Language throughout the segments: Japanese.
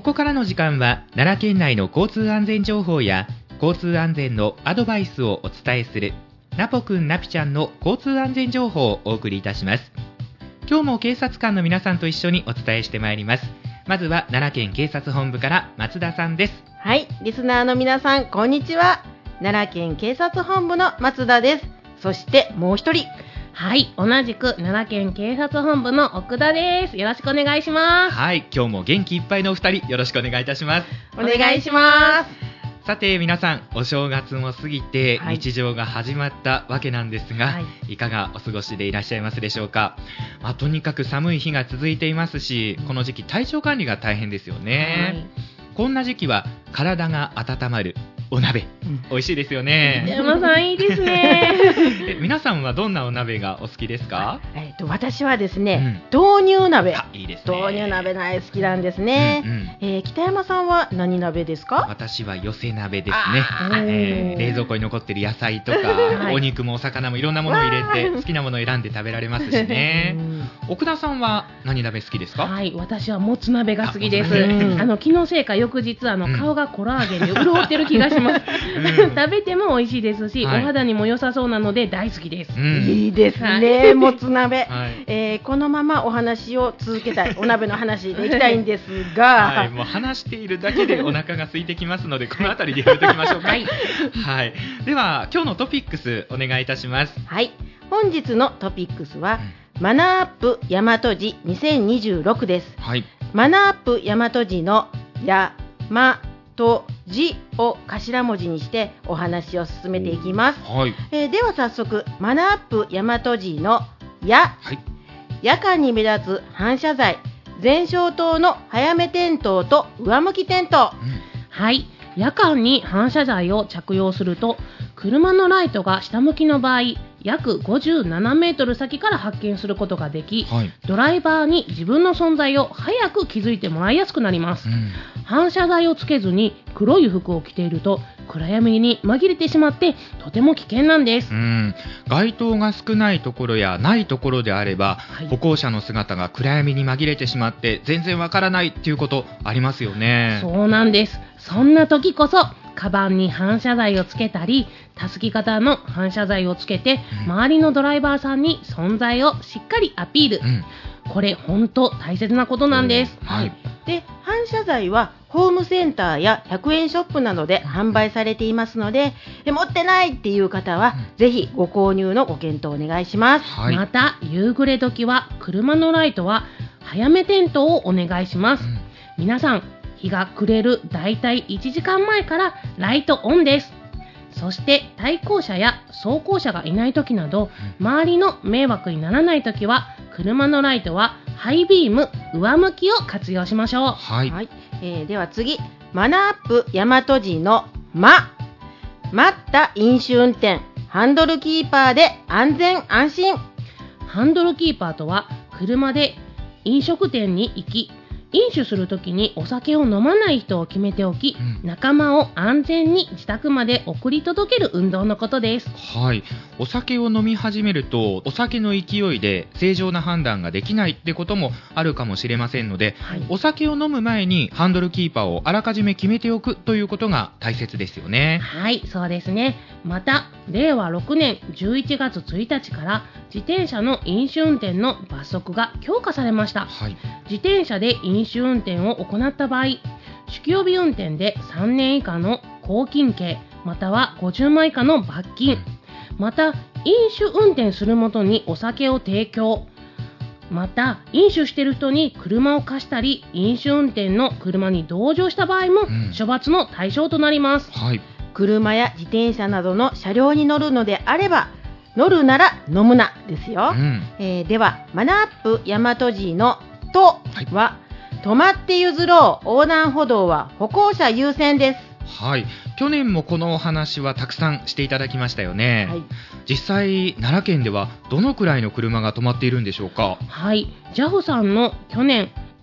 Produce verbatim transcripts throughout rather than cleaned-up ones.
こからの時間は奈良県内の交通安全情報や交通安全のアドバイスをお伝えするなぽくんなぴちゃんの交通安全情報をお送りいたします。今日も警察官の皆さんと一緒にお伝えしてまいります。まずは奈良県警察本部から松田さんです。 はい、リスナーの皆さんこんにちは。奈良県警察本部の松田です。そしてもう一人、 はい、同じく奈良県警察本部の奥田です。よろしくお願いします。 はい、今日も元気いっぱいのお二人よろしくお願いいたします。 お願いします。 さて皆さん、お正月も過ぎて日常が始まったわけなんですが、はい、いかがお過ごしでいらっしゃいますでしょうか。まあ、とにかく寒い日が続いていますし、この時期体調管理が大変ですよね、はい、こんな時期は体が温まるお鍋、うん、美味しいですよね。 山さんいいですねえ皆さんはどんなお鍋がお好きですか？ えー、と私はですね、うん、豆乳鍋。 いいですね。 豆乳鍋大好きなんですね、うんうん。えー、北山さんは何鍋ですか？ 私は寄せ鍋ですね。えー、冷蔵庫に残ってる野菜とか、はい、お肉もお魚もいろんなものを入れて好きなものを選んで食べられますしね奥田さんは何鍋好きですか？ はい、私はもつ鍋が好きです。ああの気のせいか翌日あの、うん、顔がコラーゲンで潤ってる気がしますうん、食べても美味しいですし、はい、お肌にも良さそうなので大好きです、 うん、いいですね、もつ鍋、はい、えー、このままお話を続けたい、お鍋の話でいきたいんですが、 はい、もう話しているだけでお腹が空いてきますのでこのあたりでやめておきましょうか、はいはい、では今日のトピックスお願いいたします。 はい、本日のトピックスは、うん、マナーアップ大和路にせんにじゅうろくです、はい、マナーアップ大和路のやまとじを頭文字にしてお話を進めていきます、はい、えー、では早速マナーアップ大和路のや、はい、夜間に目立つ反射材前照灯の早め点灯と上向き点灯、うん、 はい、夜間に反射材を着用すると車のライトが下向きの場合約ごじゅうななメートル先から発見することができ、はい、ドライバーに自分の存在を早く気づいてもらいやすくなります、うん、反射材をつけずに黒い服を着ていると暗闇に紛れてしまってとても危険なんです、うん、 街灯が少ないところやないところであれば、はい、歩行者の姿が暗闇に紛れてしまって全然わからないっていうことありますよね。 そうなんです。そんな時こそカバンに反射材をつけたりたすき型の反射材をつけて、うん、周りのドライバーさんに存在をしっかりアピール、うん、これ本当大切なことなんです、 はい、で反射材はホームセンターやひゃくえんショップなどで販売されていますので、で持ってないっていう方は、うん、ぜひご購入のご検討お願いします、 はい、また夕暮れ時は車のライトは早め点灯をお願いします、うん、皆さん日が暮れるだいたいいちじかんまえからライトオンです。そして対向車や走行車がいない時など周りの迷惑にならない時は車のライトはハイビーム上向きを活用しましょう。 はい、はい、 えー、では次マナーアップ大和路のま待った飲酒運転ハンドルキーパーで安全安心。 ハンドルキーパーとは車で飲食店に行き飲酒するときにお酒を飲まない人を決めておき、うん、仲間を安全に自宅まで送り届ける運動のことです。 はい、お酒を飲み始めるとお酒の勢いで正常な判断ができないってこともあるかもしれませんので、はい、お酒を飲む前にハンドルキーパーをあらかじめ決めておくということが大切ですよね。 はい、そうですね。またれいわろくねんじゅういちがつついたちから自転車の飲酒運転の罰則が強化されました、はい、自転車で飲酒運転を行った場合酒気帯び運転でさんねん以下の拘禁刑またはごじゅうまん以下の罰金、また飲酒運転する元にお酒を提供、また飲酒している人に車を貸したり飲酒運転の車に同乗した場合も処罰の対象となります、 うん、はい、 車や自転車などの車両に乗るのであれば乗るなら飲むなですよ、うん、えー、ではマナーアップ大和路のとは、はい、止まって譲ろう横断歩道は歩行者優先です。 はい、去年もこのお話はたくさんしていただきましたよね、はい、実際奈良県ではどのくらいの車が止まっているんでしょうか。 はい、ジャフ さんの去年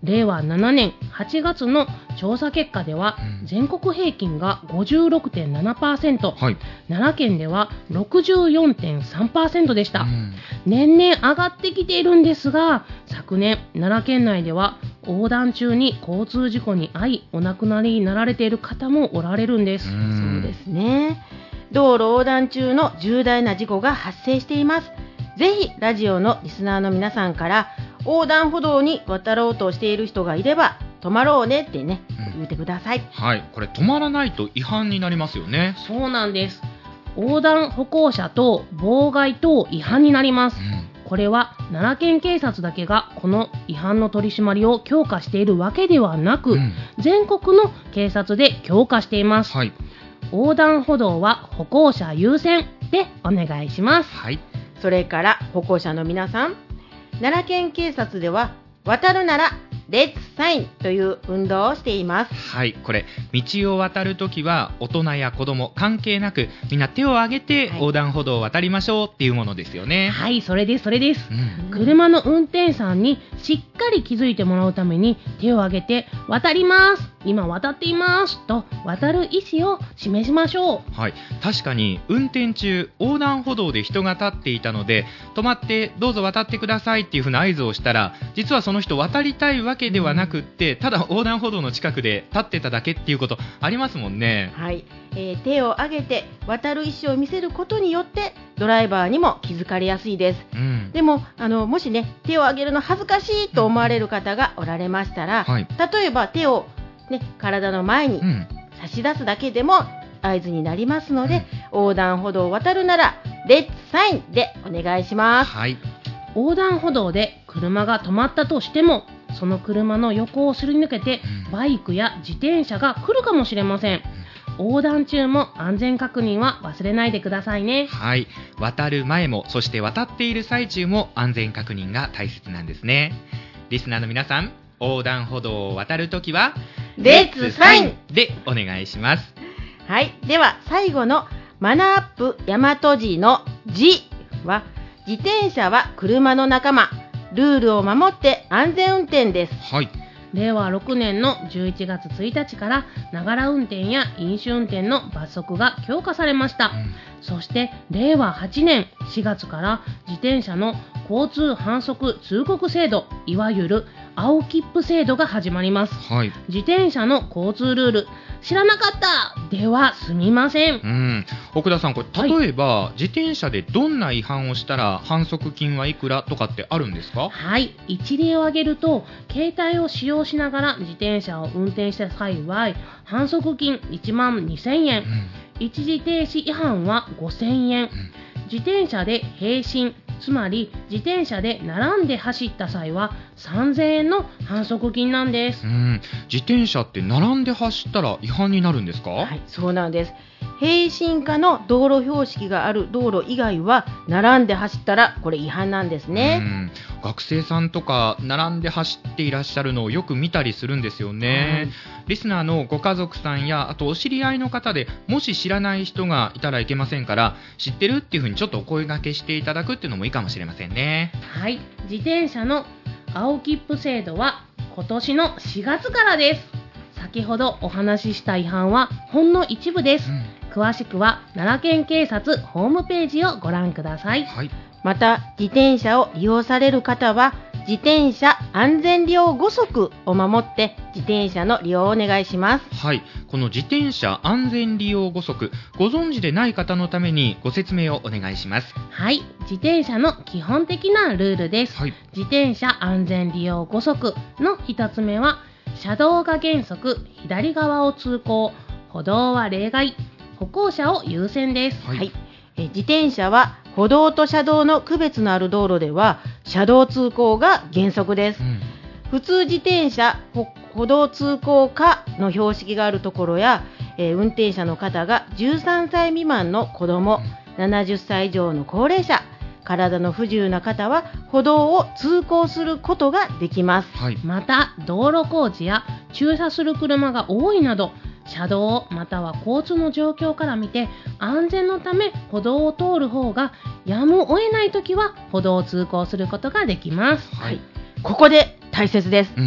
れいわななねんはちがつの調査結果では、うん、全国平均が ごじゅうろくてんななパーセント、はい、奈良県では ろくじゅうよんてんさんパーセント でした、うん、年々上がってきているんですが、昨年奈良県内では横断中に交通事故に遭いお亡くなりになられている方もおられるんです。 うん、そうですね。道路横断中の重大な事故が発生しています。ぜひラジオのリスナーの皆さんから横断歩道に渡ろうとしている人がいれば止まろうねってね、うん、言ってください。 はい、これ止まらないと違反になりますよね。 そうなんです。横断歩行者等妨害等違反になります、うん、これは奈良県警察だけがこの違反の取り締まりを強化しているわけではなく、うん、全国の警察で強化しています、はい、横断歩道は歩行者優先でお願いします、 はい、それから歩行者の皆さん、奈良県警察では渡るならレッツサインという運動をしています。 はい、これ道を渡るときは大人や子供関係なくみんな手を挙げて横断歩道を渡りましょうっていうものですよね。 はい、それですそれです、うん、車の運転手さんにしっかり気づいてもらうために手を挙げて渡ります、今渡っていますと渡る意思を示しましょう。 はい、確かに運転中横断歩道で人が立っていたので止まってどうぞ渡ってくださいっていう風な合図をしたら、実はその人渡りたいわけではなくって、ただ横断歩道の近くで立ってただけっていうことありますもんね。 はい、えー、手を挙げて渡る意思を見せることによってドライバーにも気づかれやすいです、うん、でもあのもしね手を挙げるの恥ずかしいと思われる方がおられましたら、うん、はい、例えば手を、ね、体の前に差し出すだけでも合図になりますので、うん、横断歩道を渡るならレッツサインでお願いします、 はい、 横断歩道で車が止まったとしてもその車の横をすり抜けてバイクや自転車が来るかもしれません。横断中も安全確認は忘れないでくださいね。 はい、渡る前もそして渡っている最中も安全確認が大切なんですね。リスナーの皆さん、横断歩道を渡るときはレッツサインでお願いします。 はい、では最後のマナーアップ大和字の字は、自転車は車の仲間、ルールを守って安全運転です。 はい、 れいわろくねんのじゅういちがつついたちからながら運転や飲酒運転の罰則が強化されました、うん、そしてれいわはちねんしがつから自転車の交通反則通告制度、いわゆる青切符制度が始まります、はい、自転車の交通ルール知らなかったではすみません、うん、 奥田さん、これ例えば、はい、自転車でどんな違反をしたら反則金はいくらとかってあるんですか？ はい、一例を挙げると、携帯を使用しながら自転車を運転した際は反則金いちまんにせんえん、うん、一時停止違反はごせんえん、うん、自転車で並進、つまり自転車で並んで走った際はさんぜんえんの反則金なんです。 うん、自転車って並んで走ったら違反になるんですか？ はい、そうなんです。並進化の道路標識がある道路以外は並んで走ったらこれ違反なんですね。 うん、学生さんとか並んで走っていらっしゃるのをよく見たりするんですよね、うん、リスナーのご家族さんやあとお知り合いの方でもし知らない人がいたらいけませんから、知ってるっていうふうにちょっとお声掛けしていただくっていうのもいいかもしれませんね。 はい、自転車の青切符制度は今年のしがつからです。先ほどお話しした違反はほんの一部です、うん、詳しくは奈良県警察ホームページをご覧ください、 はい、また自転車を利用される方は自転車安全利用ごそくを守って自転車の利用をお願いします。 はい、この自転車安全利用ごそく、ご存知でない方のためにご説明をお願いします。 はい、自転車の基本的なルールです、はい、自転車安全利用ごそくの一つ目は、車道が原則左側を通行、歩道は例外、歩行者を優先です、 はいはい、え自転車は歩道と車道の区別のある道路では車道通行が原則です、うん、普通自転車歩道通行可の標識があるところや、えー、運転者の方がじゅうさんさい未満の子ども、うん、ななじゅっさい以上の高齢者、体の不自由な方は歩道を通行することができます、 はい、また道路工事や駐車する車が多いなど車道または交通の状況から見て安全のため歩道を通る方がやむを得ないときは歩道を通行することができます、 はい、ここで大切です、うん、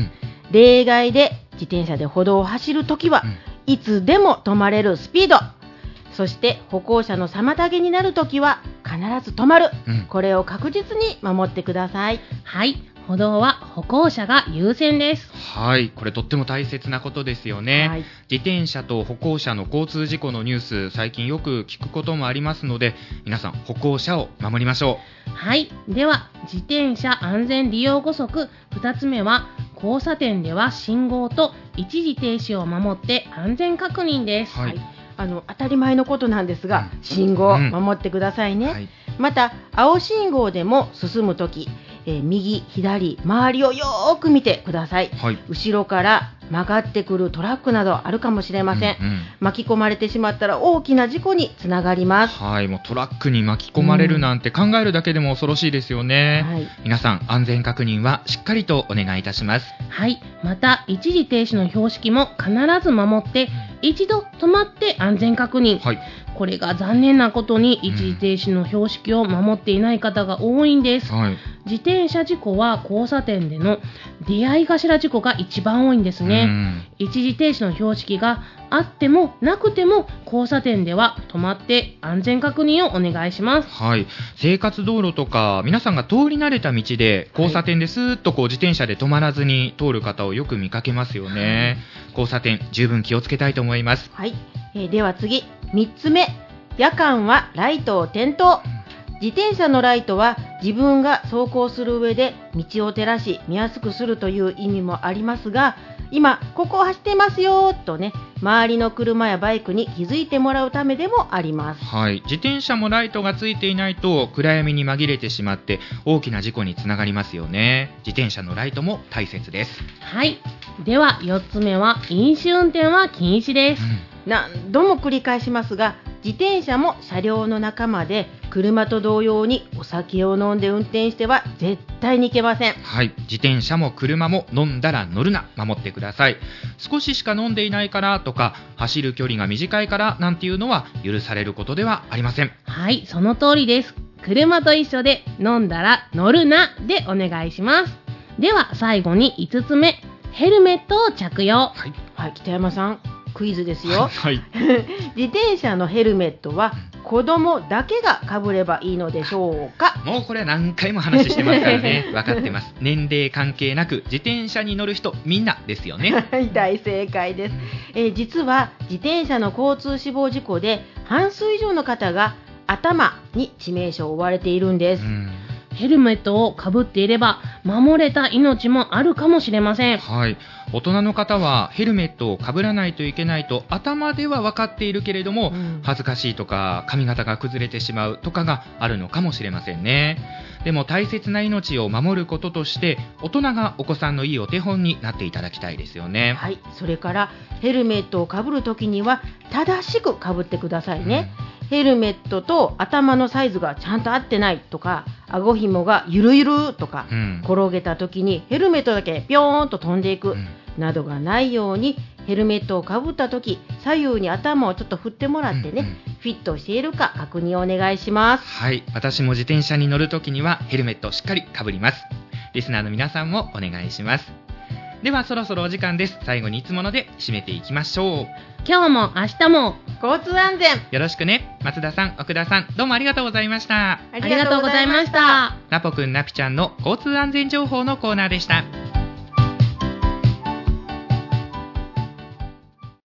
例外で自転車で歩道を走るときは、うん、いつでも止まれるスピード、そして歩行者の妨げになるときは必ず止まる、うん、これを確実に守ってください。 はい、歩道は歩行者が優先です。 はい、これとっても大切なことですよね、はい、自転車と歩行者の交通事故のニュース、最近よく聞くこともありますので、皆さん歩行者を守りましょう。はい、では自転車安全利用補則ふたつめは、交差点では信号と一時停止を守って安全確認です。 はい、あの当たり前のことなんですが、うん、信号を守ってくださいね、うんはい、また青信号でも進むとき、えー、右左周りをよーく見てください、はい、後ろから曲がってくるトラックなどあるかもしれません、うんうん、巻き込まれてしまったら大きな事故につながります。 はい、もうトラックに巻き込まれるなんて考えるだけでも恐ろしいですよね、はい、皆さん安全確認はしっかりとお願いいたします。 はい、また一時停止の標識も必ず守って、一度止まって安全確認、はい、これが残念なことに一時停止の標識を守っていない方が多いんです、うんはい、自転車事故は交差点での出会い頭事故が一番多いんですね、うん、一時停止の標識があってもなくても交差点では止まって安全確認をお願いします。 はい、生活道路とか皆さんが通り慣れた道で交差点でスーッとこう自転車で止まらずに通る方をよく見かけますよね、はい、交差点十分気をつけたいと思います。 はい、えー、では次みっつめ、夜間はライトを点灯。自転車のライトは自分が走行する上で道を照らし見やすくするという意味もありますが、今ここを走ってますよとね、周りの車やバイクに気づいてもらうためでもあります。 はい、自転車もライトがついていないと暗闇に紛れてしまって大きな事故につながりますよね。自転車のライトも大切です。 はい、ではよっつめは飲酒運転は禁止です、うん、 何度も繰り返しますが、自転車も車両の仲間で車と同様にお酒を飲んで運転しては絶対にいけません。 はい、自転車も車も飲んだら乗るな、守ってください。少ししか飲んでいないからとか走る距離が短いからなんていうのは許されることではありません。 はい、その通りです。車と一緒で飲んだら乗るなでお願いします。では最後にいつつめ、ヘルメットを着用。はい、 はい、北山さんクイズですよ、 はい、 自転車のヘルメットは子供だけがかぶればいいのでしょうか。 もうこれは何回も話してますからね分かってます。年齢関係なく自転車に乗る人みんなですよね大正解です、えー、実は自転車の交通死亡事故で半数以上の方が頭に致命傷を負われているんです。うん、 ヘルメットをかぶっていれば守れた命もあるかもしれません。 はい、大人の方はヘルメットをかぶらないといけないと頭では分かっているけれども、うん、恥ずかしいとか髪型が崩れてしまうとかがあるのかもしれませんね。でも大切な命を守ることとして大人がお子さんのいいお手本になっていただきたいですよね。 はい、それからヘルメットをかぶるときには正しくかぶってくださいね、うん、ヘルメットと頭のサイズがちゃんと合ってないとか、顎紐がゆるゆるとか、うん、転げた時にヘルメットだけピョーンと飛んでいく、うん、などがないようにヘルメットをかぶった時左右に頭をちょっと振ってもらってね、うんうん、フィットしているか確認をお願いします。 はい、私も自転車に乗る時にはヘルメットをしっかりかぶります。リスナーの皆さんもお願いします。ではそろそろお時間です。最後にいつもので締めていきましょう。 今日も明日も交通安全よろしくね。松田さん、奥田さん、どうもありがとうございました。 ありがとうございました。 ナポくん、ナピちゃんの交通安全情報のコーナーでした。